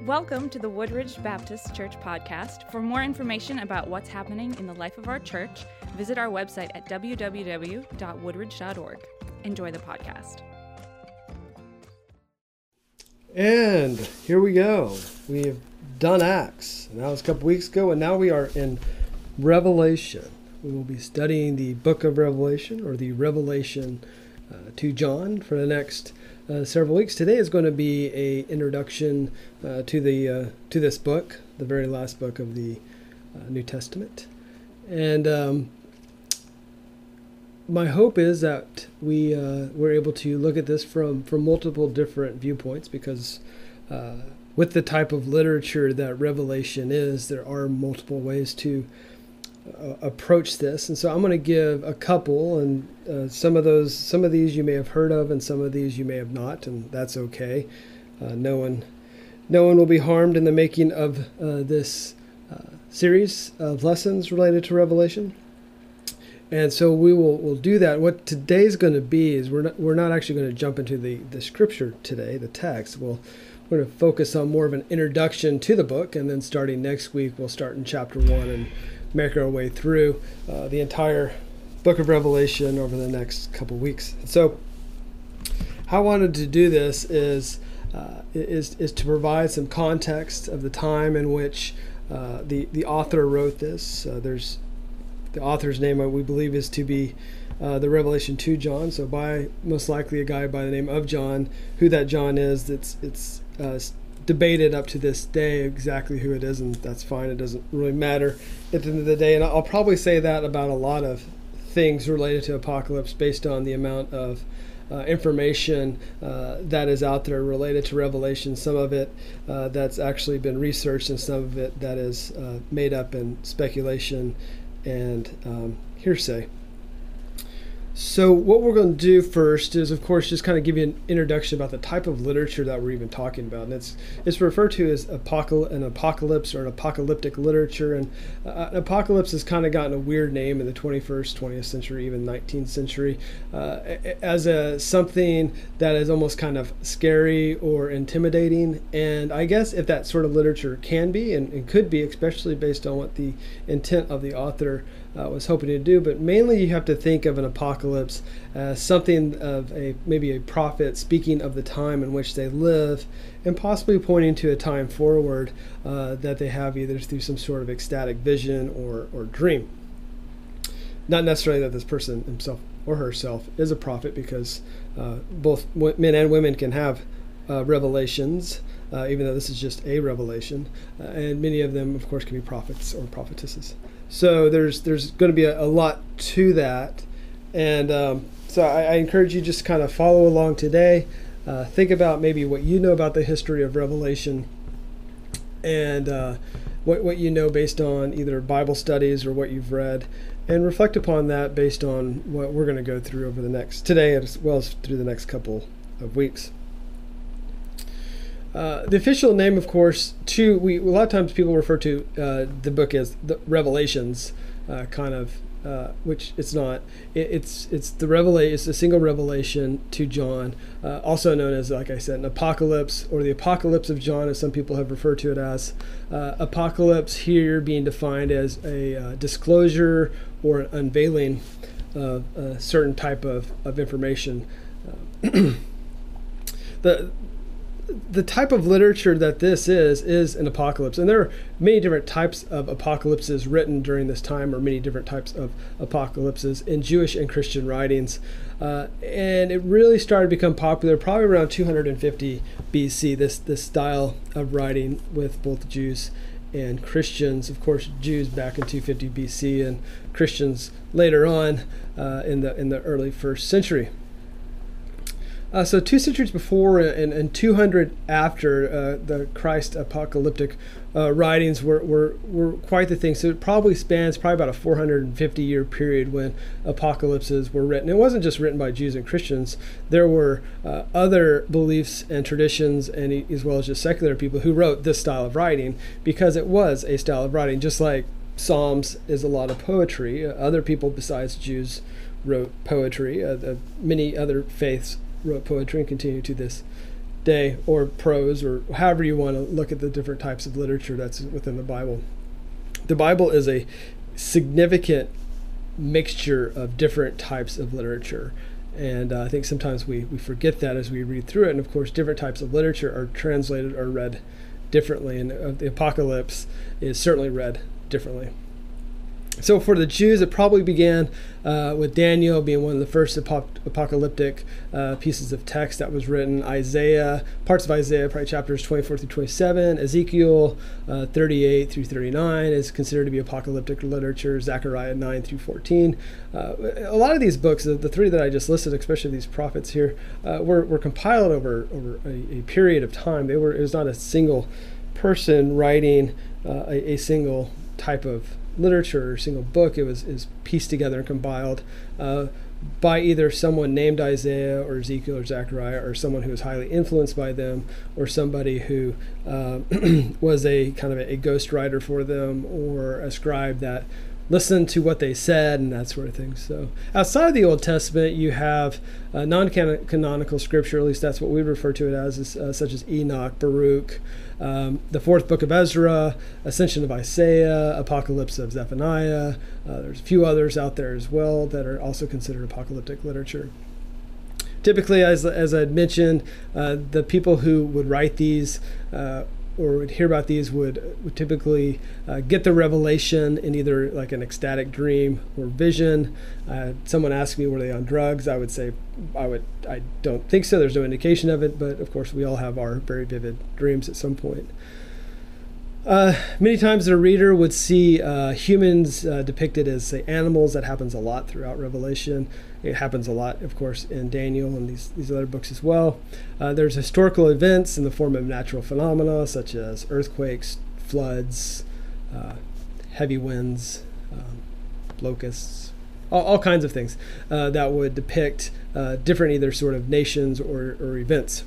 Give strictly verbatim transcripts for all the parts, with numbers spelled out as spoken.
Welcome to the Woodridge Baptist Church podcast. For more information about what's happening in the life of our church, visit our website at w w w dot woodridge dot org. Enjoy the podcast. And here we go. We have done Acts. And that was a couple weeks ago, and now we are in Revelation. We will be studying the book of Revelation, or the Revelation uh, to John, for the next uh, several weeks. Today is going to be a introduction uh, to the uh, to this book, the very last book of the uh, New Testament. And um, my hope is that we uh, we're able to look at this from, from multiple different viewpoints, because uh, with the type of literature that Revelation is, there are multiple ways to uh, approach this. And so I'm going to give a couple, and uh, some of those, some of these you may have heard of, and some of these you may have not, and that's okay. Uh, no one, no one will be harmed in the making of uh, this uh, series of lessons related to Revelation. And so we will we'll do that. What today's going to be is we're not we're not actually going to jump into the, the scripture today, the text. We'll we're going to focus on more of an introduction to the book, and then starting next week we'll start in chapter one and make our way through uh, the entire book of Revelation over the next couple weeks. So how I wanted to do this is uh, is is to provide some context of the time in which uh, the the author wrote this. Uh, there's The author's name, we believe, is to be uh, the Revelation to John. So by most likely a guy by the name of John. Who that John is, it's it's uh, debated up to this day exactly who it is, and that's fine. It doesn't really matter at the end of the day. And I'll probably say that about a lot of things related to Apocalypse based on the amount of uh, information uh, that is out there related to Revelation. Some of it uh, that's actually been researched, and some of it that is uh, made up in speculation and um, hearsay. So what we're going to do first is, of course, just kind of give you an introduction about the type of literature that we're even talking about. And it's it's referred to as apocal- an apocalypse or an apocalyptic literature. And uh, an apocalypse has kind of gotten a weird name in the twenty-first, twentieth century, even nineteenth century, uh, as a something that is almost kind of scary or intimidating. And I guess if that sort of literature can be and, and could be, especially based on what the intent of the author Uh, was hoping to do, but mainly you have to think of an apocalypse as something of a maybe a prophet speaking of the time in which they live, and possibly pointing to a time forward uh, that they have either through some sort of ecstatic vision or or dream. Not necessarily that this person himself or herself is a prophet, because uh, both men and women can have uh, revelations, uh, even though this is just a revelation, uh, and many of them, of course, can be prophets or prophetesses. So there's there's going to be a, a lot to that, and um, so I, I encourage you just kind of follow along today. Uh, think about maybe what you know about the history of Revelation, and uh, what what you know based on either Bible studies or what you've read, and reflect upon that based on what we're going to go through over the next today as well as through the next couple of weeks. Uh, the official name, of course, to we a lot of times people refer to uh, the book as the Revelations, uh, kind of, uh, which it's not. It, it's it's the revela- It's a single revelation to John, uh, also known as, like I said, an apocalypse, or the Apocalypse of John, as some people have referred to it as. Uh, apocalypse here being defined as a uh, disclosure or an unveiling of a certain type of of information. Uh, the The type of literature that this is, is an apocalypse. And there are many different types of apocalypses written during this time, or many different types of apocalypses in Jewish and Christian writings. Uh, and it really started to become popular probably around two hundred fifty B C, this, this style of writing with both Jews and Christians. Of course, Jews back in two fifty B C, and Christians later on uh, in the in the early first century. Uh, so two centuries before and, and two hundred after uh, the Christ apocalyptic uh, writings were, were, were quite the thing. So it probably spans probably about a four hundred fifty year period when apocalypses were written. It wasn't just written by Jews and Christians. There were uh, other beliefs and traditions, and as well as just secular people, who wrote this style of writing, because it was a style of writing, just like Psalms is a lot of poetry. Uh, other people besides Jews wrote poetry. Uh, the, many other faiths wrote poetry and continue to this day, or prose, or however you want to look at the different types of literature that's within the Bible. The Bible is a significant mixture of different types of literature. And uh, I think sometimes we, we forget that as we read through it. And of course, different types of literature are translated or read differently. And uh, the Apocalypse is certainly read differently. So for the Jews, it probably began uh, with Daniel being one of the first ap- apocalyptic uh, pieces of text that was written. Isaiah, parts of Isaiah, probably chapters twenty-four through twenty-seven. Ezekiel uh, thirty-eight through thirty-nine is considered to be apocalyptic literature. Zechariah nine through fourteen. Uh, a lot of these books, the, the three that I just listed, especially these prophets here, uh, were, were compiled over, over a, a period of time. They were, it was not a single person writing uh, a, a single type of literature or single book. It was is pieced together and compiled uh, by either someone named Isaiah or Ezekiel or Zechariah, or someone who was highly influenced by them, or somebody who uh, was a kind of a, a ghostwriter for them, or a scribe that listened to what they said and that sort of thing. So outside of the Old Testament, you have uh, non-canonical scripture, at least that's what we refer to it as, is, uh, such as Enoch, Baruch, um, the fourth book of Ezra, Ascension of Isaiah, Apocalypse of Zephaniah. Uh, there's a few others out there as well that are also considered apocalyptic literature. Typically, as, as I mentioned, uh, the people who would write these uh, or would hear about these would, would typically uh, get the revelation in either like an ecstatic dream or vision. Uh, someone asked me, were they on drugs? I would say, I would, I don't think so. There's no indication of it, but of course we all have our very vivid dreams at some point. Uh, many times the reader would see uh, humans uh, depicted as, say, animals. That happens a lot throughout Revelation. It happens a lot, of course, in Daniel and these, these other books as well. Uh, there's historical events in the form of natural phenomena, such as earthquakes, floods, uh, heavy winds, um, locusts, all, all kinds of things uh, that would depict uh, different either sort of nations or, or events.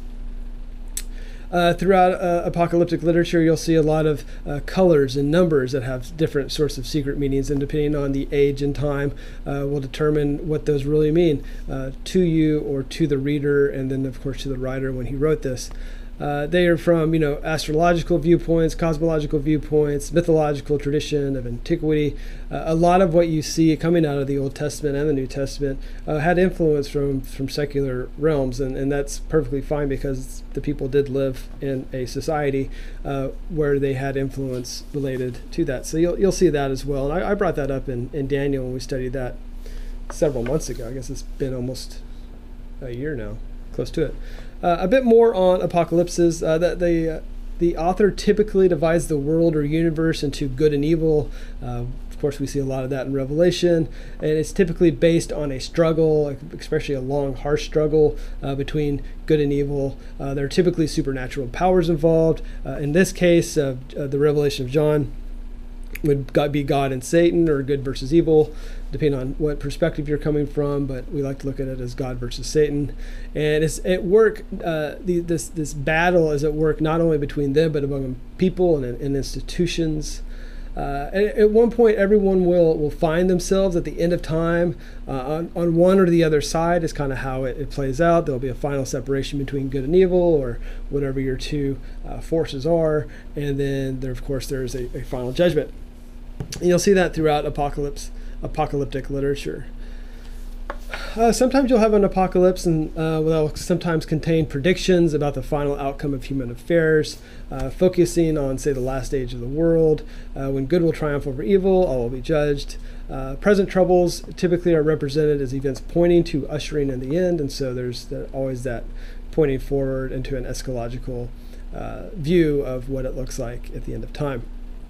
Uh, throughout uh, apocalyptic literature, you'll see a lot of uh, colors and numbers that have different sorts of secret meanings, and depending on the age and time, uh, will determine what those really mean uh, to you or to the reader, and then, of course, to the writer when he wrote this. Uh, they are from, you know, astrological viewpoints, cosmological viewpoints, mythological tradition of antiquity. Uh, a lot of what you see coming out of the Old Testament and the New Testament uh, had influence from, from secular realms, and, and that's perfectly fine because the people did live in a society uh, where they had influence related to that. So you'll you'll see that as well. And I, I brought that up in, in Daniel when we studied that several months ago. I guess it's been almost a year now, close to it. Uh, a bit more on apocalypses. Uh, that the uh, the author typically divides the world or universe into good and evil. Uh, of course, we see a lot of that in Revelation, and it's typically based on a struggle, especially a long, harsh struggle uh, between good and evil. Uh, there are typically supernatural powers involved. Uh, in this case, uh, uh, the Revelation of John would be God and Satan, or good versus evil, depending on what perspective you're coming from, but we like to look at it as God versus Satan. And it's at work, uh, the, this this battle is at work not only between them, but among people and, and institutions. Uh, and at one point, everyone will, will find themselves at the end of time uh, on, on one or the other side is kind of how it, it plays out. There'll be a final separation between good and evil, or whatever your two uh, forces are. And then, there, of course, there's a, a final judgment. And you'll see that throughout apocalypse, apocalyptic literature. Uh, sometimes you'll have an apocalypse, and uh, will sometimes contain predictions about the final outcome of human affairs, uh, focusing on, say, the last age of the world, uh, when good will triumph over evil, all will be judged. Uh, present troubles typically are represented as events pointing to ushering in the end, and so there's the, always that pointing forward into an eschatological uh, view of what it looks like at the end of time.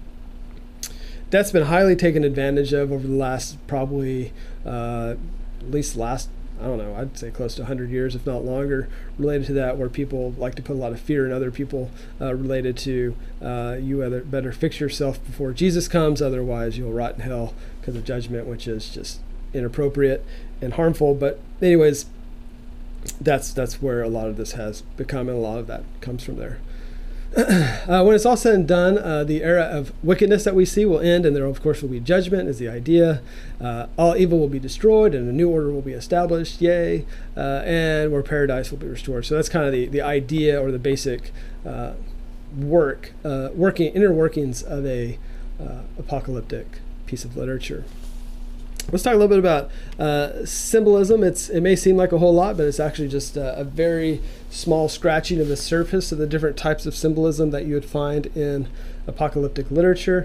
That's been highly taken advantage of over the last probably uh, at least last, I don't know, I'd say close to one hundred years, if not longer, related to that, where people like to put a lot of fear in other people uh, related to uh, you either better fix yourself before Jesus comes, otherwise you'll rot in hell because of judgment, which is just inappropriate and harmful. But anyways, that's that's where a lot of this has become, and a lot of that comes from there. uh, when it's all said and done, uh, the era of wickedness that we see will end, and there, of course, will be judgment, is the idea. Uh, all evil will be destroyed, and a new order will be established, yay, uh, and where paradise will be restored. So that's kind of the, the idea or the basic uh, work, uh, working inner workings of a uh, apocalyptic piece of literature. Let's talk a little bit about uh, symbolism. It's it may seem like a whole lot, but it's actually just a, a very small scratching of the surface of the different types of symbolism that you would find in apocalyptic literature.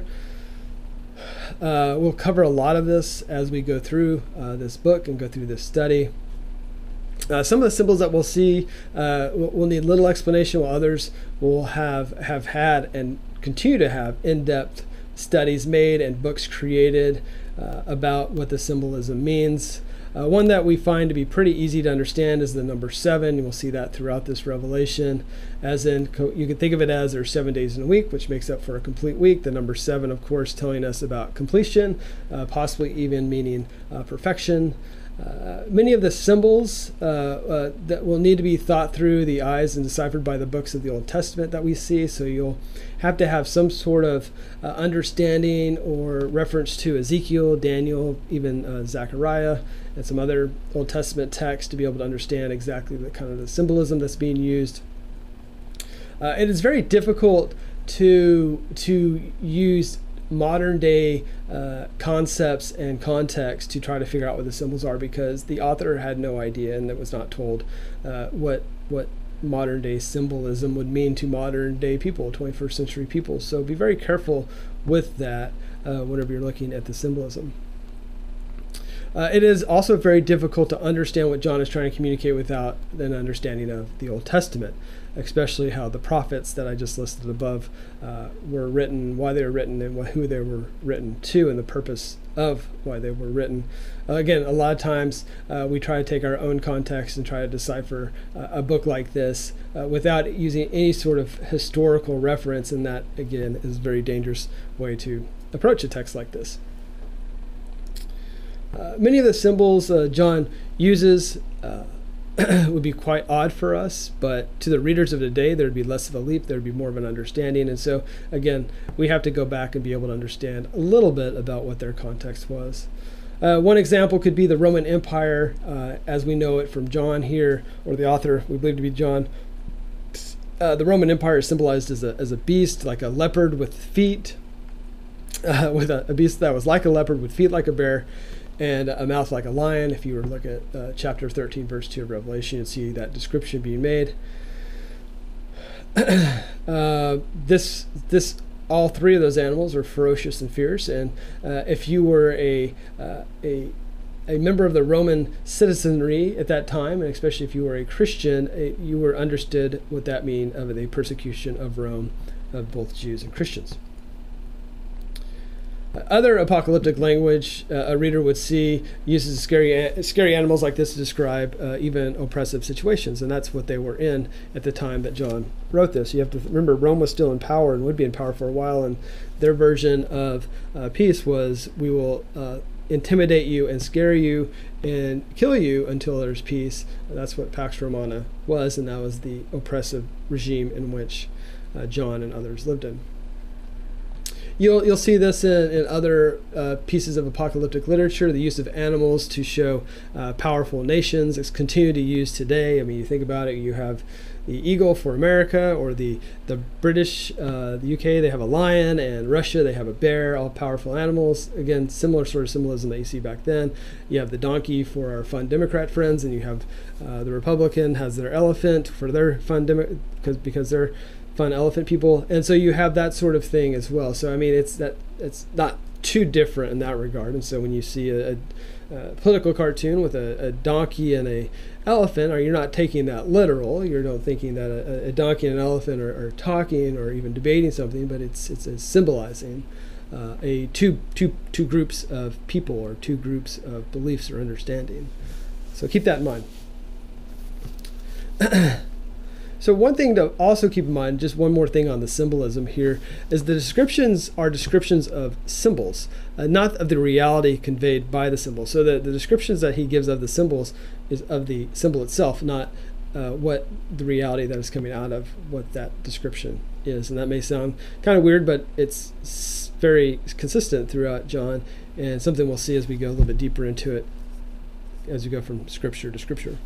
Uh, we'll cover a lot of this as we go through uh, this book and go through this study. Uh, some of the symbols that we'll see uh, will, will need little explanation, while others will have, have had and continue to have in-depth studies made and books created Uh, about what the symbolism means. Uh, one that we find to be pretty easy to understand is the number seven. You will see that throughout this revelation, as in co- you can think of it as there are seven days in a week, which makes up for a complete week. The number seven, of course, telling us about completion, uh, possibly even meaning uh, perfection. Uh, many of the symbols uh, uh, that will need to be thought through the eyes and deciphered by the books of the Old Testament that we see. So you'll have to have some sort of uh, understanding or reference to Ezekiel, Daniel, even uh, Zechariah, and some other Old Testament texts to be able to understand exactly the kind of the symbolism that's being used. Uh, it is very difficult to to use modern day uh, concepts and context to try to figure out what the symbols are, because the author had no idea and that was not told uh, what what modern day symbolism would mean to modern day people, twenty-first century people. So be very careful with that uh, whenever you're looking at the symbolism. Uh, it is also very difficult to understand what John is trying to communicate without an understanding of the Old Testament, especially how the prophets that I just listed above uh, were written, why they were written, and wh- who they were written to, and the purpose of why they were written. Uh, again, a lot of times uh, we try to take our own context and try to decipher uh, a book like this uh, without using any sort of historical reference, and that, again, is a very dangerous way to approach a text like this. Uh, many of the symbols uh, John uses uh, would be quite odd for us, but to the readers of today, there'd be less of a leap, there'd be more of an understanding. And so, again, we have to go back and be able to understand a little bit about what their context was. Uh, one example could be the Roman Empire, uh, as we know it from John here, or the author we believe to be John. Uh, the Roman Empire is symbolized as a, as a beast, like a leopard with feet, uh, with a, a beast that was like a leopard with feet like a bear, and a mouth like a lion. If you were to look at uh, chapter thirteen, verse two of Revelation, you'd see that description being made. uh, this, this, all three of those animals are ferocious and fierce. And uh, if you were a, uh, a, a member of the Roman citizenry at that time, and especially if you were a Christian, uh, you were understood what that mean of the persecution of Rome, of both Jews and Christians. Other apocalyptic language uh, a reader would see uses scary scary animals like this to describe uh, even oppressive situations, and that's what they were in at the time that John wrote this. You have to remember, Rome was still in power and would be in power for a while, and their version of uh, peace was, we will uh, intimidate you and scare you and kill you until there's peace. And that's what Pax Romana was, and that was the oppressive regime in which uh, John and others lived in. You'll you'll see this in, in other uh, pieces of apocalyptic literature, the use of animals to show uh, powerful nations. It's continued to use today. I mean, you think about it, you have the eagle for America, or the, the British, uh, the U K, they have a lion, and Russia, they have a bear, all powerful animals. Again, similar sort of symbolism that you see back then. You have the donkey for our fun Democrat friends, and you have uh, the Republican has their elephant for their fun Demo- because because they're fun elephant people, and so you have that sort of thing as well. So I mean, it's that it's not too different in that regard. And so when you see a, a, a political cartoon with a, a donkey and a elephant, or you're not taking that literal, you're not thinking that a, a donkey and an elephant are, are talking or even debating something, but it's it's a symbolizing uh, a two two two groups of people or two groups of beliefs or understanding. So keep that in mind. So one thing to also keep in mind, just one more thing on the symbolism here, is the descriptions are descriptions of symbols, uh, not of the reality conveyed by the symbol. So the, the descriptions that he gives of the symbols is of the symbol itself, not uh, what the reality that is coming out of what that description is. And that may sound kind of weird, but it's very consistent throughout John, and something we'll see as we go a little bit deeper into it as we go from scripture to scripture.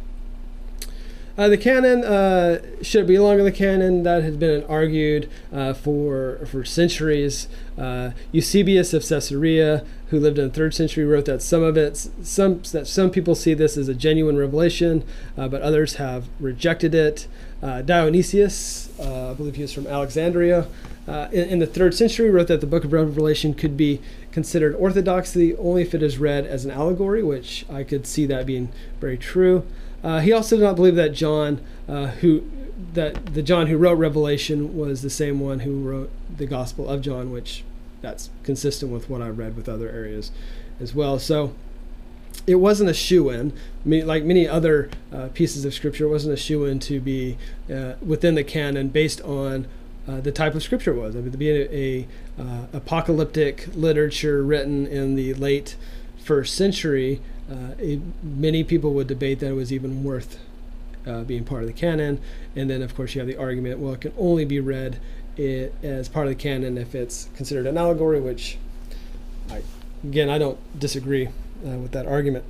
Uh, the canon, uh, should it belong in the canon? That has been argued uh, for for centuries. Uh, Eusebius of Caesarea, who lived in the third century, wrote that some of it, some that some people see this as a genuine revelation, uh, but others have rejected it. Uh, Dionysius, uh, I believe he was from Alexandria, uh, in, in the third century, wrote that the book of Revelation could be considered orthodoxy only if it is read as an allegory, which I could see that being very true. Uh, he also did not believe that John, uh, who that the John who wrote Revelation was the same one who wrote the Gospel of John, which that's consistent with what I read with other areas as well. So it wasn't a shoo-in. Like many other uh, pieces of Scripture, it wasn't a shoo-in to be uh, within the canon based on uh, the type of Scripture it was. I mean, to be a, a uh, apocalyptic literature written in the late first century, Uh, it, many people would debate that it was even worth uh, being part of the canon. And then, of course, you have the argument, well, it can only be read it, as part of the canon if it's considered an allegory, which, I, again, I don't disagree uh, with that argument.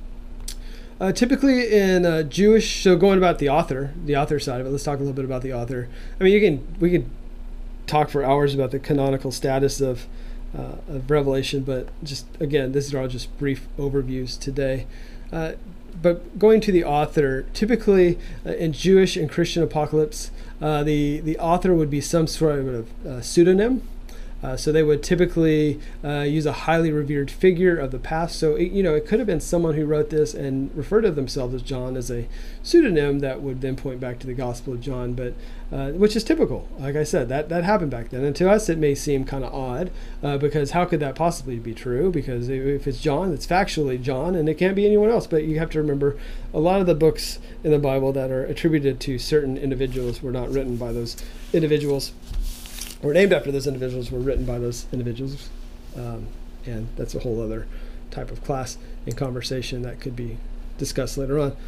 Uh, typically in uh, Jewish, so going about the author, the author side of it, let's talk a little bit about the author. I mean, you can we could talk for hours about the canonical status of Uh, of Revelation, but just again, these are all just brief overviews today. Uh, but going to the author, typically uh, in Jewish and Christian apocalypse, uh, the the author would be some sort of uh, pseudonym. Uh, so they would typically uh, use a highly revered figure of the past. So it, you know, it could have been someone who wrote this and referred to themselves as John as a pseudonym that would then point back to the Gospel of John, but uh, which is typical. Like I said, that that happened back then. And to us, it may seem kind of odd uh, because how could that possibly be true? Because if it's John, it's factually John, and it can't be anyone else. But you have to remember, a lot of the books in the Bible that are attributed to certain individuals were not written by those individuals, or named after those individuals, were written by those individuals. Um, and that's a whole other type of class and conversation that could be discussed later on.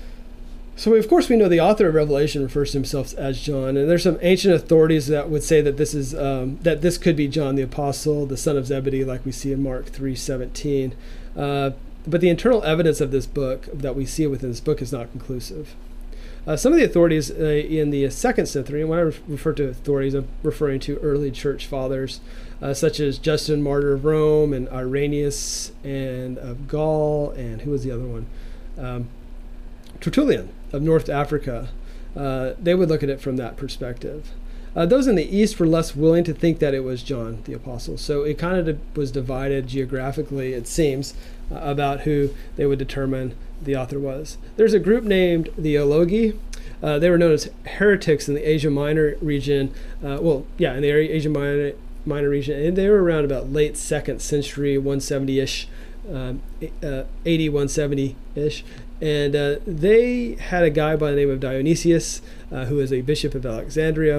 So, of course, we know the author of Revelation refers to himself as John, and there's some ancient authorities that would say that this is um, that this could be John the Apostle, the son of Zebedee, like we see in Mark three seventeen. Uh, but the internal evidence of this book, that we see within this book, is not conclusive. Uh, some of the authorities uh, in the second century, and when I refer to authorities, I'm referring to early church fathers, uh, such as Justin, martyr of Rome, and Irenaeus, and of Gaul, and who was the other one? Um, Tertullian of North Africa. Uh, they would look at it from that perspective. Uh, those in the East were less willing to think that it was John the Apostle. So it kind of was divided geographically, it seems, uh, about who they would determine the author was. There's a group named the Elogi. Uh, they were known as heretics in the Asia Minor region. Uh, well, yeah, in the Asia Minor, Minor region. And they were around about late second century, one seventy-ish, um, uh, eighty, one seventy-ish. And uh, they had a guy by the name of Dionysius, uh, who was a bishop of Alexandria.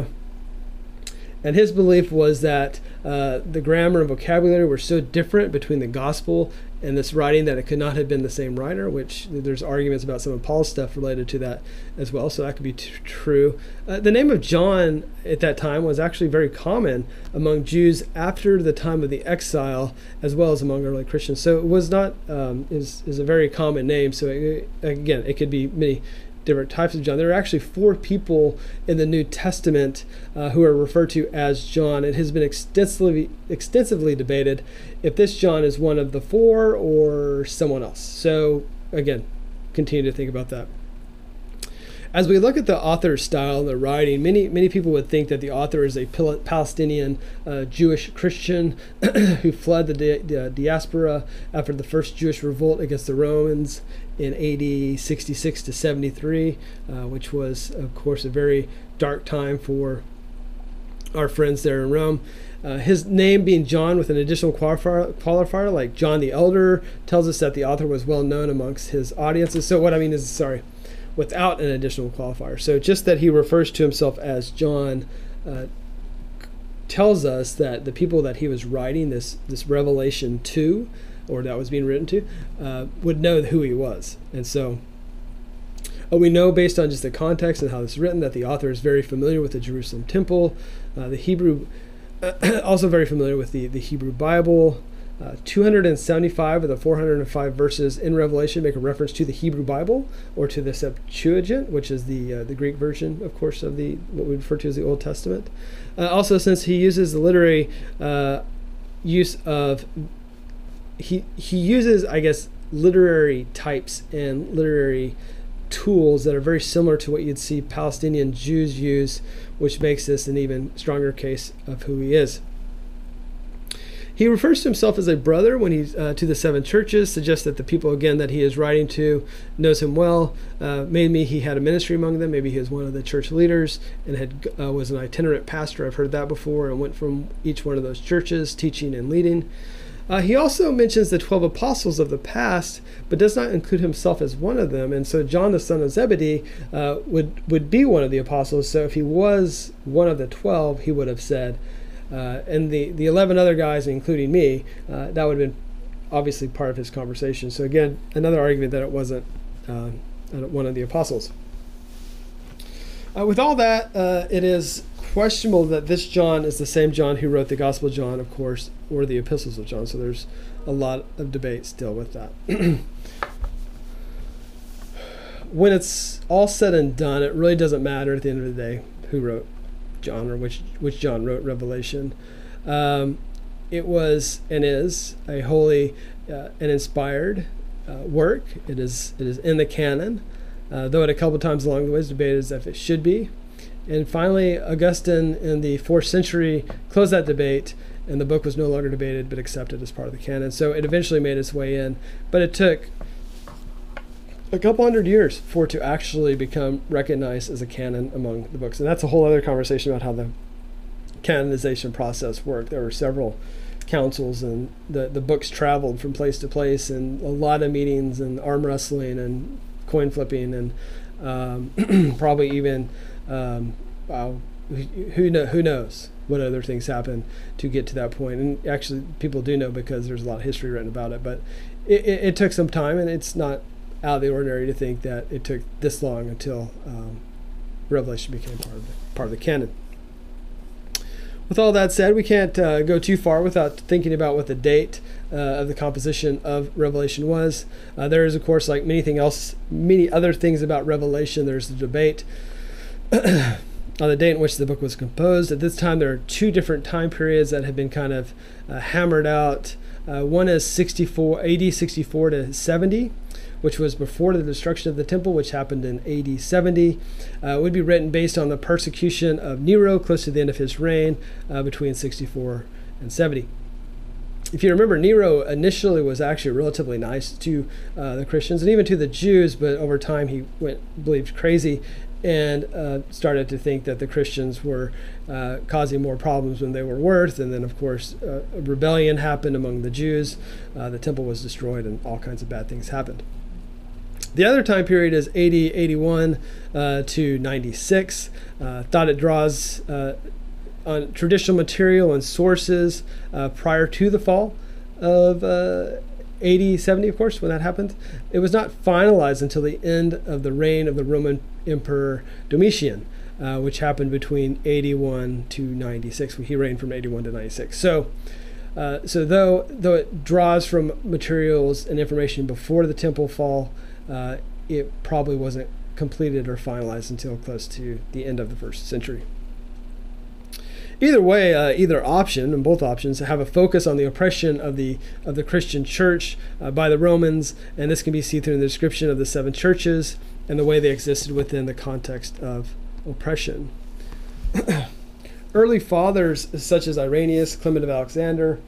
And his belief was that uh, the grammar and vocabulary were so different between the gospel and this writing that it could not have been the same writer, which there's arguments about some of Paul's stuff related to that as well, so that could be t- true. Uh, the name of John at that time was actually very common among Jews after the time of the exile, as well as among early Christians. So it was not, um, is is a very common name. So it, again, it could be many different types of John. There are actually four people in the New Testament uh, who are referred to as John. It has been extensively extensively debated if this John is one of the four or someone else. So again, continue to think about that. As we look at the author's style and the writing, many many people would think that the author is a Palestinian uh, Jewish Christian who fled the, di- the diaspora after the first Jewish revolt against the Romans in A D sixty-six to seventy-three, uh, which was, of course, a very dark time for our friends there in Rome. Uh, his name being John with an additional qualifier, qualifier like John the Elder tells us that the author was well known amongst his audiences. So what I mean is, sorry, without an additional qualifier. So just that he refers to himself as John uh, tells us that the people that he was writing this, this Revelation to, or that was being written to, uh, would know who he was. And so Uh, we know based on just the context and how this is written that the author is very familiar with the Jerusalem temple, uh, the Hebrew, uh, also very familiar with the, the Hebrew Bible. Uh, two hundred seventy-five of the four hundred five verses in Revelation make a reference to the Hebrew Bible or to the Septuagint, which is the uh, the Greek version, of course, of the what we refer to as the Old Testament. Uh, also, since he uses the literary uh, use of he he uses, I guess, literary types and literary tools that are very similar to what you'd see Palestinian Jews use, which makes this an even stronger case of who he is. He refers to himself as a brother when he's uh, to the seven churches, suggests that the people, again, that he is writing to knows him well. Uh, maybe he had a ministry among them. Maybe he was one of the church leaders and had uh, was an itinerant pastor. I've heard that before, and went from each one of those churches, teaching and leading. Uh, he also mentions the twelve apostles of the past, but does not include himself as one of them. And so John, the son of Zebedee, uh, would, would be one of the apostles. So if he was one of the twelve, he would have said, Uh, and the, the eleven other guys, including me, uh, that would have been obviously part of his conversation. So again, another argument that it wasn't uh, one of the apostles. Uh, with all that, uh, it is questionable that this John is the same John who wrote the Gospel of John, of course, or the Epistles of John. So there's a lot of debate still with that. When it's all said and done, it really doesn't matter at the end of the day who wrote John, or which which John wrote Revelation. Um, it was and is a holy uh, and inspired uh, work. It is it is in the canon, uh, though at a couple times along the way is debated as if it should be. And finally, Augustine in the fourth century closed that debate, and the book was no longer debated but accepted as part of the canon. So it eventually made its way in, but it took a couple hundred years for it to actually become recognized as a canon among the books. And that's a whole other conversation about how the canonization process worked. There were several councils, and the, the books traveled from place to place, and a lot of meetings and arm wrestling and coin flipping, and um, probably even, um, wow, who, know, who knows what other things happened to get to that point. And actually, people do know because there's a lot of history written about it. But it, it, it took some time, and it's not out of the ordinary to think that it took this long until um, Revelation became part of the, part of the canon. With all that said, we can't uh, go too far without thinking about what the date uh, of the composition of Revelation was. Uh, there is, of course, like anything else, many other things about Revelation, there's the debate on the date in which the book was composed. At this time, there are two different time periods that have been kind of uh, hammered out. Uh, one is sixty-four, A D sixty-four to seventy, which was before the destruction of the temple, which happened in A D seventy. Uh, it would be written based on the persecution of Nero close to the end of his reign uh, between sixty-four and seventy. If you remember, Nero initially was actually relatively nice to uh, the Christians and even to the Jews, but over time he went believed crazy and uh, started to think that the Christians were uh, causing more problems than they were worth. And then, of course, uh, a rebellion happened among the Jews. Uh, the temple was destroyed, and all kinds of bad things happened. The other time period is A D eighty-one uh, to ninety-six. Uh, thought it draws uh, on traditional material and sources uh, prior to the fall of uh, A D seventy, of course, when that happened. It was not finalized until the end of the reign of the Roman Emperor Domitian, uh, which happened between eighty-one to ninety-six. He reigned from eighty-one to ninety-six. So, uh, so though though it draws from materials and information before the temple fall, uh, it probably wasn't completed or finalized until close to the end of the first century. Either way, uh, either option, and both options, have a focus on the oppression of the of the Christian church uh, by the Romans, and this can be seen through the description of the seven churches and the way they existed within the context of oppression. Early fathers such as Irenaeus, Clement of Alexander,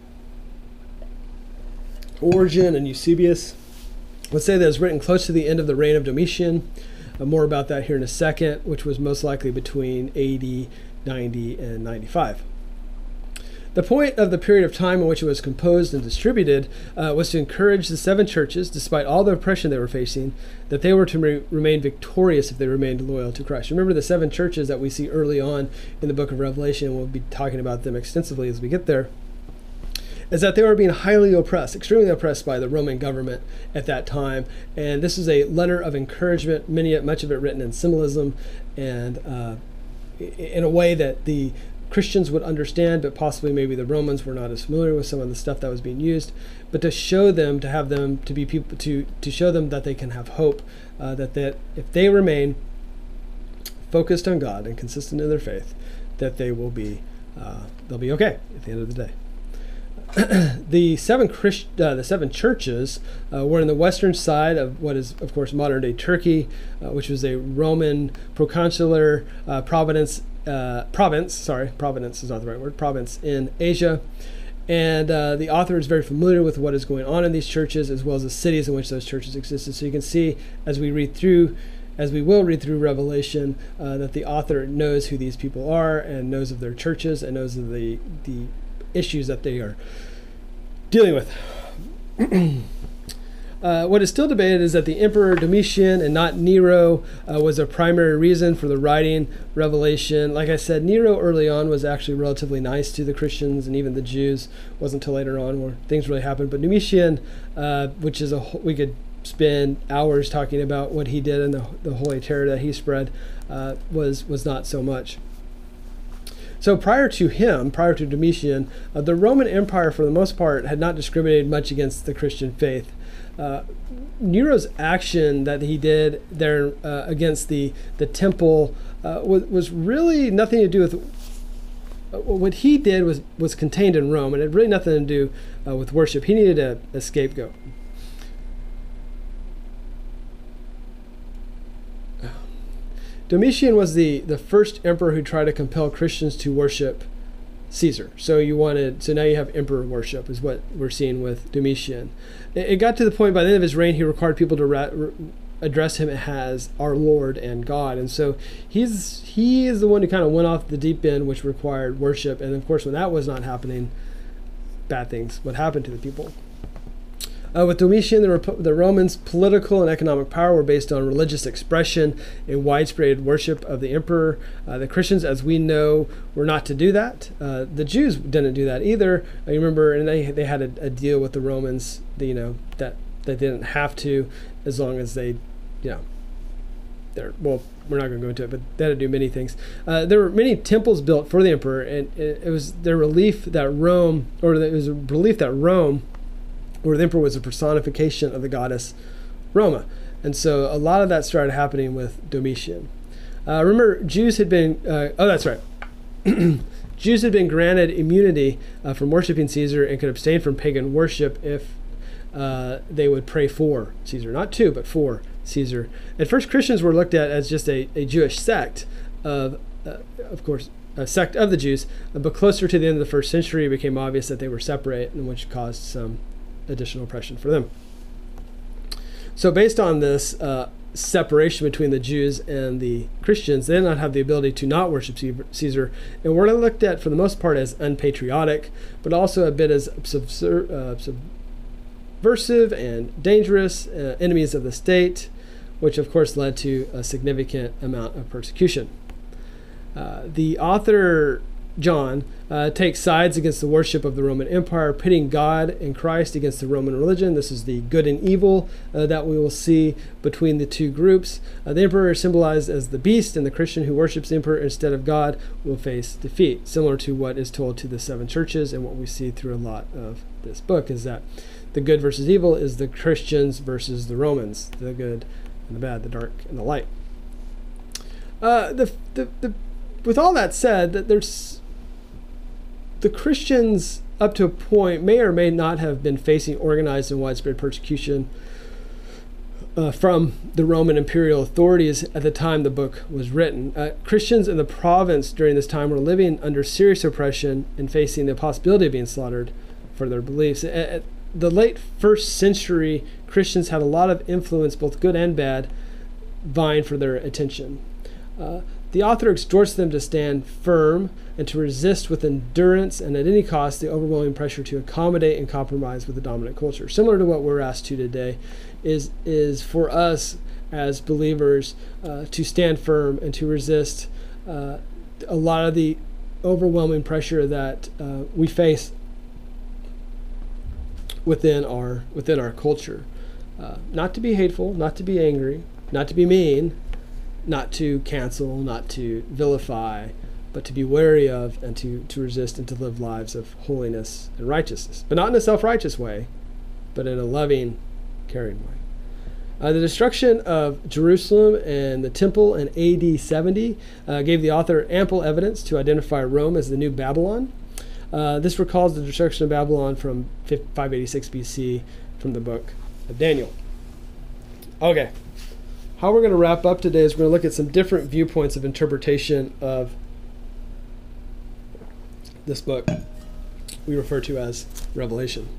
Origen, and Eusebius would say that it was written close to the end of the reign of Domitian. Uh, more about that here in a second, which was most likely between A D ninety and ninety-five. The point of the period of time in which it was composed and distributed uh, was to encourage the seven churches, despite all the oppression they were facing, that they were to re- remain victorious if they remained loyal to Christ. Remember the seven churches that we see early on in the book of Revelation, and we'll be talking about them extensively as we get there. is that they were being highly oppressed, extremely oppressed by the Roman government at that time. And this is a letter of encouragement, many, much of it written in symbolism and uh, in a way that the Christians would understand, but possibly maybe the Romans were not as familiar with some of the stuff that was being used. But to show them, to have them, to be people, to to show them that they can have hope, uh, that that if they remain focused on God and consistent in their faith, that they will be uh, they'll be okay at the end of the day. the seven Christ, uh, the seven churches uh, were in the western side of what is, of course, modern-day Turkey, uh, which was a Roman proconsular uh, province. Uh, province, sorry, province is not the right word. Province in Asia, and uh, the author is very familiar with what is going on in these churches, as well as the cities in which those churches existed. So you can see, as we read through, as we will read through Revelation, uh, that the author knows who these people are and knows of their churches and knows of the the issues that they are dealing with. Uh, what is still debated is that the Emperor Domitian and not Nero uh, was a primary reason for the writing Revelation. Like I said, Nero early on was actually relatively nice to the Christians and even the Jews. It wasn't until later on where things really happened. But Domitian, uh, which is a we could spend hours talking about what he did and the, the holy terror that he spread, uh, was was not so much. So prior to him, prior to Domitian, uh, the Roman Empire, for the most part, had not discriminated much against the Christian faith. Uh, Nero's action that he did there uh, against the the temple uh, was, was really nothing to do with uh, what he did was was contained in Rome, and it had really nothing to do uh, with worship. He needed a, a scapegoat. Domitian was the the first emperor who tried to compel Christians to worship Caesar. So you wanted, so now you have emperor worship is what we're seeing with Domitian. It, it got to the point by the end of his reign, he required people to ra- re- address him as our Lord and God. And so he's he is the one who kind of went off the deep end, which required worship. And of course, when that was not happening, bad things would happen to the people. Uh, with Domitian, the, Rep- the Romans' political and economic power were based on religious expression and widespread worship of the emperor. Uh, the Christians, as we know, were not to do that. Uh, the Jews didn't do that either. I remember, and they they had a, a deal with the Romans, that, you know, that they didn't have to, as long as they, you know, they're well. We're not going to go into it, but they had to do many things. Uh, there were many temples built for the emperor, and it, it was their belief that Rome, or it was a belief that Rome, where the emperor was a personification of the goddess Roma. And so a lot of that started happening with Domitian. Uh, remember, Jews had been, uh, oh, that's right. Jews had been granted immunity uh, from worshiping Caesar and could abstain from pagan worship if uh, they would pray for Caesar. Not to, but for Caesar. At first, Christians were looked at as just a, a Jewish sect of, uh, of course, a sect of the Jews. But closer to the end of the first century, it became obvious that they were separate, and which caused some additional oppression for them. So based on this uh, separation between the Jews and the Christians, they did not have the ability to not worship Caesar, and were looked at for the most part as unpatriotic, but also a bit as subser- uh, subversive and dangerous uh, enemies of the state, which of course led to a significant amount of persecution. Uh, the author John uh, takes sides against the worship of the Roman Empire, pitting God and Christ against the Roman religion. This is the good and evil uh, that we will see between the two groups. Uh, the emperor is symbolized as the beast, and the Christian who worships the emperor instead of God will face defeat, similar to what is told to the seven churches. And what we see through a lot of this book is that the good versus evil is the Christians versus the Romans, the good and the bad, the dark and the light. Uh, the, the, the, with all that said, that there's the Christians, up to a point, may or may not have been facing organized and widespread persecution uh, from the Roman imperial authorities at the time the book was written. Uh, Christians in the province during this time were living under serious oppression and facing the possibility of being slaughtered for their beliefs. At the late first century, Christians had a lot of influence, both good and bad, vying for their attention. Uh, The author exhorts them to stand firm and to resist with endurance and at any cost the overwhelming pressure to accommodate and compromise with the dominant culture. Similar to what we're asked to today, is is for us as believers uh, to stand firm and to resist uh, a lot of the overwhelming pressure that uh, we face within our within our culture. Uh, not to be hateful, not to be angry, not to be mean, not to cancel, not to vilify, but to be wary of and to, to resist and to live lives of holiness and righteousness. But not in a self-righteous way, but in a loving, caring way. Uh, the destruction of Jerusalem and the temple in A D seventy uh, gave the author ample evidence to identify Rome as the new Babylon. Uh, this recalls the destruction of Babylon from five eighty-six B C from the book of Daniel. Okay, how we're going to wrap up today is we're going to look at some different viewpoints of interpretation of this book we refer to as Revelation.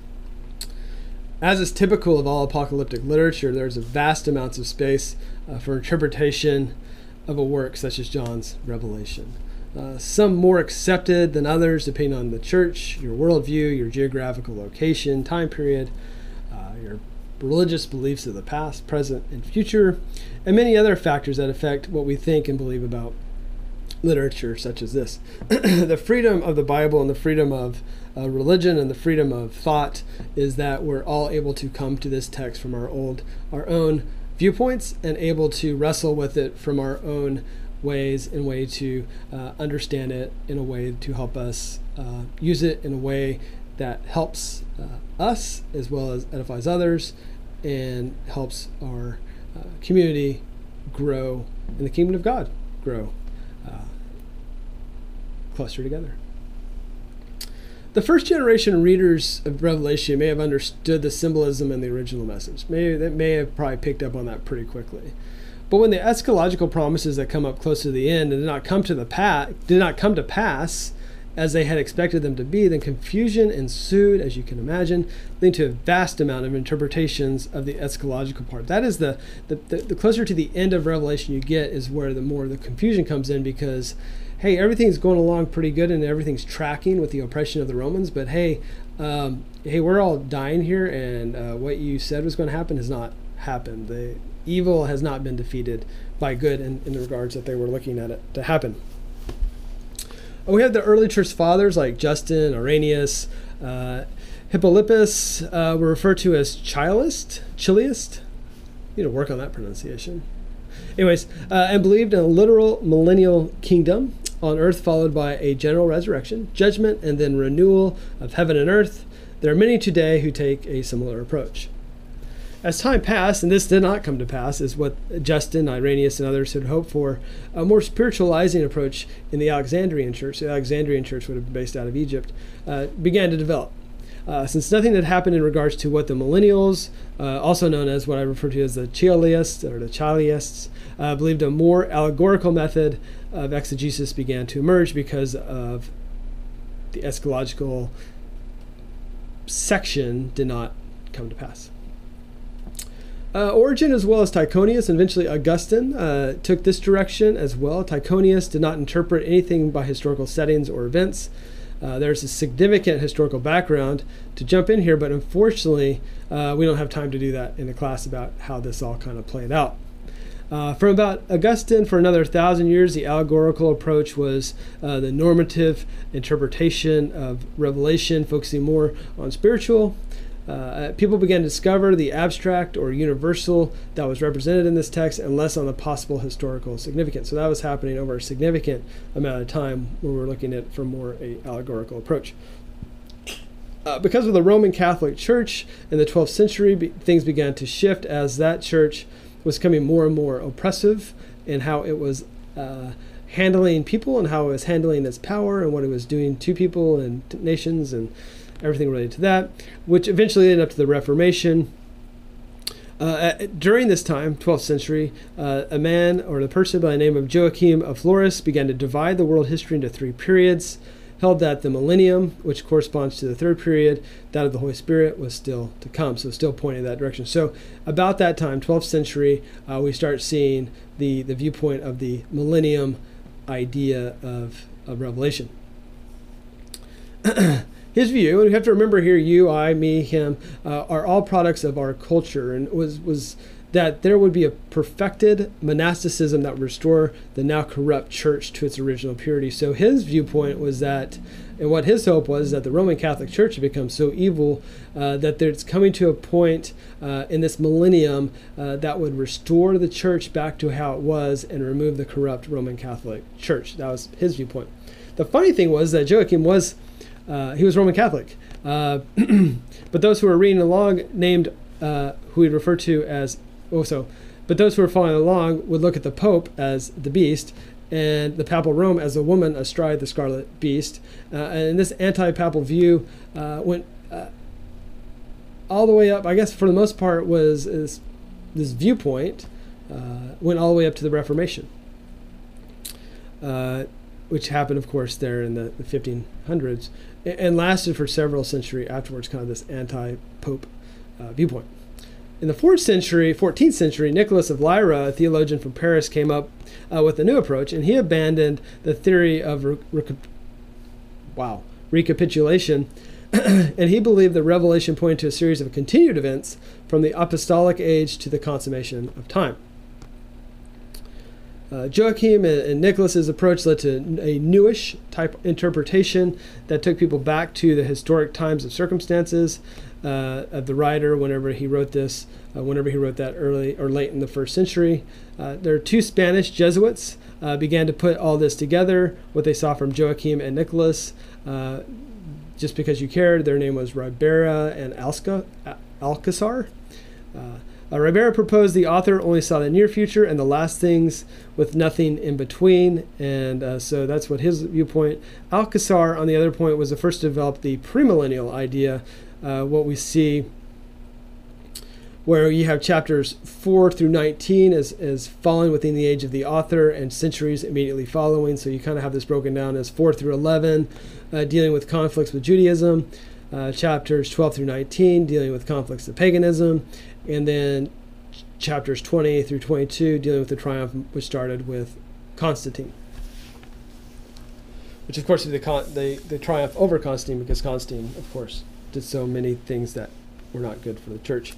As is typical of all apocalyptic literature, there's a vast amounts of space uh, for interpretation of a work such as John's Revelation. Uh, some more accepted than others, depending on the church, your worldview, your geographical location, time period, uh, your religious beliefs of the past, present, and future, and many other factors that affect what we think and believe about literature such as this. The freedom of the Bible and the freedom of uh, religion and the freedom of thought is that we're all able to come to this text from our old, our own viewpoints and able to wrestle with it from our own ways and way to uh, understand it in a way to help us uh, use it in a way that helps uh, us as well as edifies others and helps our uh, community grow and the kingdom of God grow uh, closer together. The first generation readers of Revelation may have understood the symbolism in the original message. Maybe they may have probably picked up on that pretty quickly. But when the eschatological promises that come up close to the end and did not come to the pa- did not come to pass as they had expected them to be, then confusion ensued, as you can imagine, leading to a vast amount of interpretations of the eschatological part. That is the, the, the, the closer to the end of Revelation you get is where the more the confusion comes in because, hey, everything's going along pretty good and everything's tracking with the oppression of the Romans, but hey, um, hey, we're all dying here and uh, what you said was going to happen has not happened. The evil has not been defeated by good in, in the regards that they were looking at it to happen. We have the early church fathers like Justin, Irenaeus, uh, Hippolypus uh, were referred to as Chiliast, Chiliast. Need to work on that pronunciation. Anyways, uh, and believed in a literal millennial kingdom on earth followed by a general resurrection, judgment, and then renewal of heaven and earth. There are many today who take a similar approach. As time passed, and this did not come to pass, is what Justin, Irenaeus, and others had hoped for, a more spiritualizing approach in the Alexandrian church, the Alexandrian church would have been based out of Egypt, uh, began to develop. Uh, since nothing had happened in regards to what the millennials, uh, also known as what I refer to as the Chiliasts or the Chiliasts, uh, believed a more allegorical method of exegesis began to emerge because of the eschatological section did not come to pass. Uh, Origen as well as Tychonius and eventually Augustine uh, took this direction as well. Tychonius did not interpret anything by historical settings or events. Uh, there's a significant historical background to jump in here, but unfortunately uh, we don't have time to do that in the class about how this all kind of played out. Uh, from about Augustine for another thousand years, the allegorical approach was uh, the normative interpretation of Revelation, focusing more on spiritual. Uh, people began to discover the abstract or universal that was represented in this text and less on the possible historical significance. So that was happening over a significant amount of time when we were looking at from more a allegorical approach. Uh, because of the Roman Catholic Church in the twelfth century, be, things began to shift as that church was becoming more and more oppressive in how it was uh, handling people and how it was handling its power and what it was doing to people and to nations and everything related to that, which eventually ended up to the Reformation. Uh, during this time, twelfth century, uh, a man or the person by the name of Joachim of Florus began to divide the world history into three periods, held that the millennium, which corresponds to the third period, that of the Holy Spirit, was still to come, so still pointing in that direction. So about that time, twelfth century, uh, we start seeing the, the viewpoint of the millennium idea of, of Revelation. His view, and you have to remember here, you, I, me, him, uh, are all products of our culture, and was was that there would be a perfected monasticism that would restore the now corrupt church to its original purity. So his viewpoint was that, and what his hope was, that the Roman Catholic Church had become so evil uh, that it's coming to a point uh, in this millennium uh, that would restore the church back to how it was and remove the corrupt Roman Catholic Church. That was his viewpoint. The funny thing was that Joachim was, uh, he was Roman Catholic. Uh, but those who were reading along named, uh, who he'd refer to as, oh, so, but those who were following along would look at the Pope as the beast, and the papal Rome as a woman astride the scarlet beast. Uh, and this anti-papal view uh, went uh, all the way up, I guess for the most part, was is, this viewpoint uh, went all the way up to the Reformation, uh, which happened, of course, there in the, the fifteen hundreds, and, and lasted for several centuries afterwards, kind of this anti-Pope uh, viewpoint. In the fourth century, fourteenth century, Nicholas of Lyra, a theologian from Paris, came up uh, with a new approach, and he abandoned the theory of re- reca- wow, recapitulation, and he believed that Revelation pointed to a series of continued events from the apostolic age to the consummation of time. Uh, Joachim and, and Nicholas's approach led to a newish type interpretation that took people back to the historic times of circumstances uh, of the writer whenever he wrote this, uh, whenever he wrote that early or late in the first century. Uh, there are two Spanish Jesuits uh, began to put all this together, what they saw from Joachim and Nicholas. Uh, just because you cared, their name was Ribera and Alca- Alcazar. Uh, Uh, Ribera proposed the author only saw the near future and the last things with nothing in between, and uh, so that's what his viewpoint. Alcazar, on the other point, was the first to develop the premillennial idea, uh, what we see where you have chapters four through nineteen as, as falling within the age of the author and centuries immediately following, so you kind of have this broken down as four through eleven, uh, dealing with conflicts with Judaism, uh, chapters twelve through nineteen, dealing with conflicts with paganism, and then chapters twenty through twenty-two dealing with the triumph, which started with Constantine, which of course is the, con- the the triumph over Constantine, because Constantine, of course, did so many things that were not good for the church.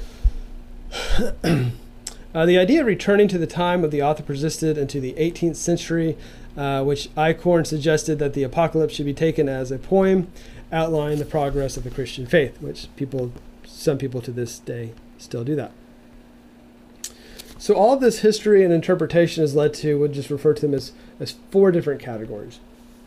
uh, the idea of returning to the time of the author persisted into the eighteenth century, uh, which Eichhorn suggested that the apocalypse should be taken as a poem outlining the progress of the Christian faith, which people, some people to this day still do that. So all of this history and interpretation has led to, we'll just refer to them as, as four different categories.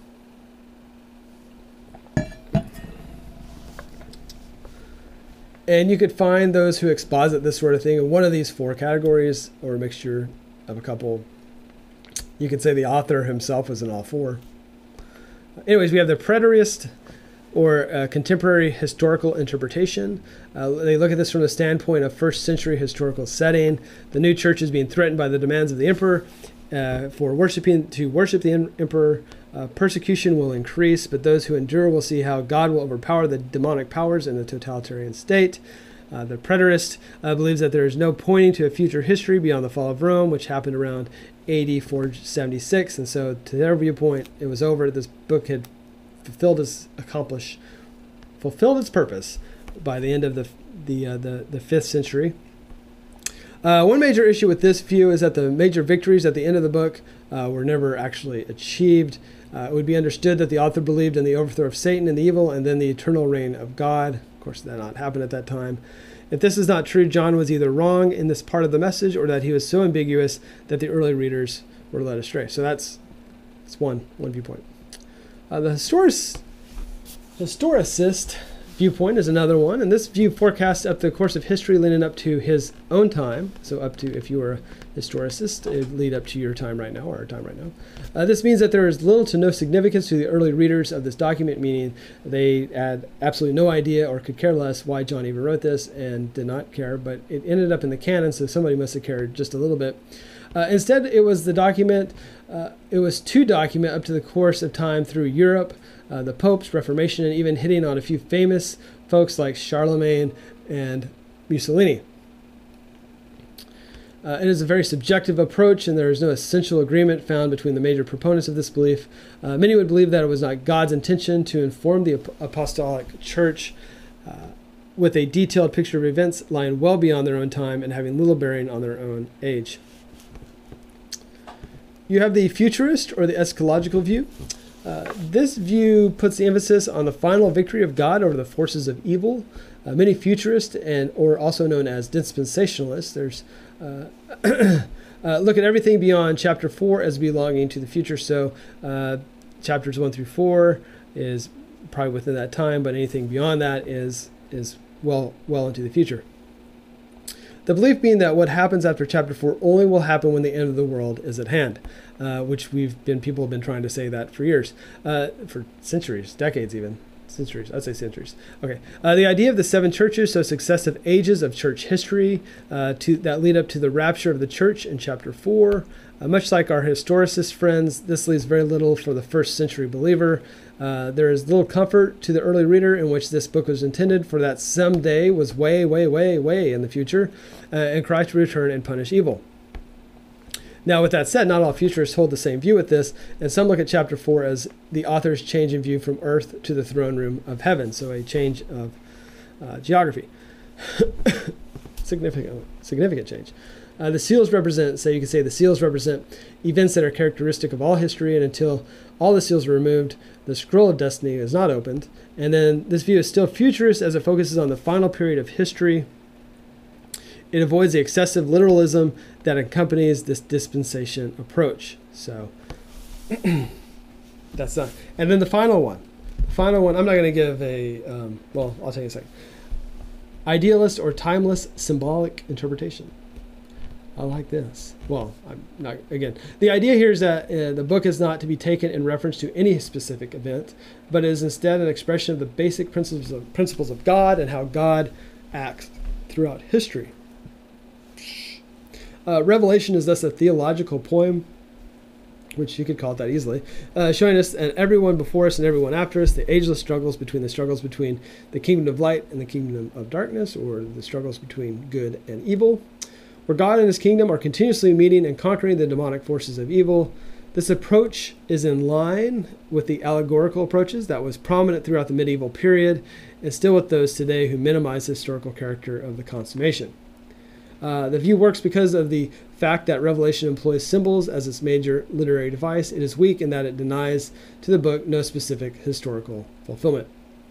And you could find those who exposit this sort of thing in one of these four categories, or a mixture of a couple. You could say the author himself was in all four. Anyways, we have the preterist, or uh, contemporary historical interpretation. Uh, they look at this from the standpoint of first century historical setting. The new church is being threatened by the demands of the emperor uh, for worshiping to worship the em- emperor. Uh, persecution will increase, but those who endure will see how God will overpower the demonic powers in the totalitarian state. Uh, the preterist uh, believes that there is no pointing to a future history beyond the fall of Rome, which happened around A D four seventy-six, and so to their viewpoint, it was over. This book had fulfilled its accomplish, fulfilled its purpose by the end of the the uh, the, the fifth century. Uh, one major issue with this view is that the major victories at the end of the book uh, were never actually achieved. Uh, it would be understood that the author believed in the overthrow of Satan and evil, and then the eternal reign of God. Of course, that did not happen at that time. If this is not true, John was either wrong in this part of the message, or that he was so ambiguous that the early readers were led astray. So that's that's one one viewpoint. Uh, the historic, historicist viewpoint is another one, and this view forecasts up the course of history leading up to his own time. So up to, if you were a historicist, it would lead up to your time right now, or our time right now. Uh, this means that there is little to no significance to the early readers of this document, meaning they had absolutely no idea or could care less why John even wrote this, and did not care, but it ended up in the canon, so somebody must have cared just a little bit. Uh, instead, it was the document, uh, it was to document up to the course of time through Europe, uh, the popes, Reformation, and even hitting on a few famous folks like Charlemagne and Mussolini. Uh, it is a very subjective approach, and there is no essential agreement found between the major proponents of this belief. Uh, many would believe that it was not God's intention to inform the ap- apostolic church uh, with a detailed picture of events lying well beyond their own time and having little bearing on their own age. You have the futurist or the eschatological view. Uh, this view puts the emphasis on the final victory of God over the forces of evil. Uh, many futurists, and or also known as dispensationalists, there's uh, uh, look at everything beyond chapter four as belonging to the future. So uh, chapters one through four is probably within that time, but anything beyond that is is well well into the future. The belief being that what happens after chapter four only will happen when the end of the world is at hand, uh, which we've been people have been trying to say that for years, uh, for centuries, decades even. Centuries, I'd say centuries. Okay. Uh, the idea of the seven churches, so successive ages of church history uh, to that lead up to the rapture of the church in chapter four. Uh, much like our historicist friends, this leaves very little for the first century believer. Uh, there is little comfort to the early reader in which this book was intended, for that someday was way, way, way, way in the future, uh, and Christ will return and punish evil. Now, with that said, not all futurists hold the same view with this, and some look at chapter four as the author's change in view from earth to the throne room of heaven, so a change of uh, geography. significant, significant change. Uh, the seals represent, so you can say the seals represent events that are characteristic of all history, and until all the seals are removed, the scroll of destiny is not opened. And then this view is still futurist as it focuses on the final period of history. It avoids the excessive literalism that accompanies this dispensation approach. So that's not. And then the final one. The final one, I'm not going to give a, um, well, I'll tell you in a second. Idealist or timeless symbolic interpretation. I like this. Well, I'm not, again, the idea here is that uh, the book is not to be taken in reference to any specific event, but is instead an expression of the basic principles of, principles of God and how God acts throughout history. Uh, Revelation is thus a theological poem, which you could call it that easily, uh, showing us and everyone before us and everyone after us, the ageless struggles between the struggles between the kingdom of light and the kingdom of darkness, or the struggles between good and evil, where God and his kingdom are continuously meeting and conquering the demonic forces of evil. This approach is in line with the allegorical approaches that was prominent throughout the medieval period, and still with those today who minimize the historical character of the consummation. Uh, the view works because of the fact that Revelation employs symbols as its major literary device. It is weak in that it denies to the book no specific historical fulfillment.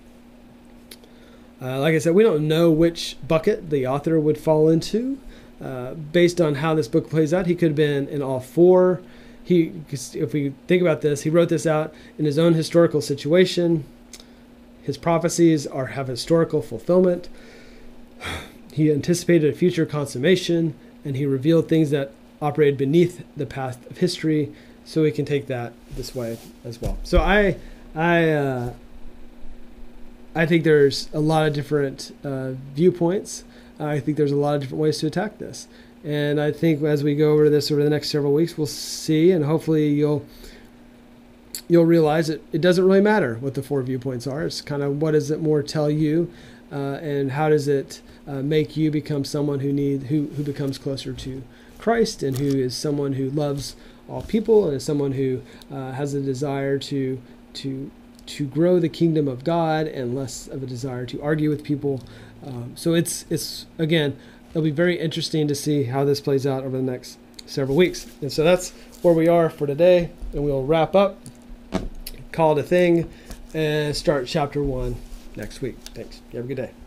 Uh, like I said, we don't know which bucket the author would fall into. Uh, based on how this book plays out, he could have been in all four. He, if we think about this, he wrote this out in his own historical situation. His prophecies are have historical fulfillment. He anticipated a future consummation, and he revealed things that operated beneath the path of history. So we can take that this way as well. So I, I, uh, I think there's a lot of different uh, viewpoints. I think there's a lot of different ways to attack this. And I think as we go over to this over the next several weeks, we'll see, and hopefully you'll you'll realize that it doesn't really matter what the four viewpoints are. It's kind of what does it more tell you, uh, and how does it uh, make you become someone who need who, who becomes closer to Christ, and who is someone who loves all people, and is someone who uh, has a desire to to to grow the kingdom of God, and less of a desire to argue with people. Um, so it's, it's again, it'll be very interesting to see how this plays out over the next several weeks. And so that's where we are for today. And we'll wrap up, call it a thing, and start chapter one next week. Thanks. You have a good day.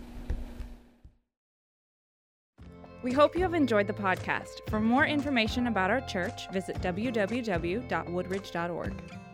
We hope you have enjoyed the podcast. For more information about our church, visit w w w dot woodridge dot org.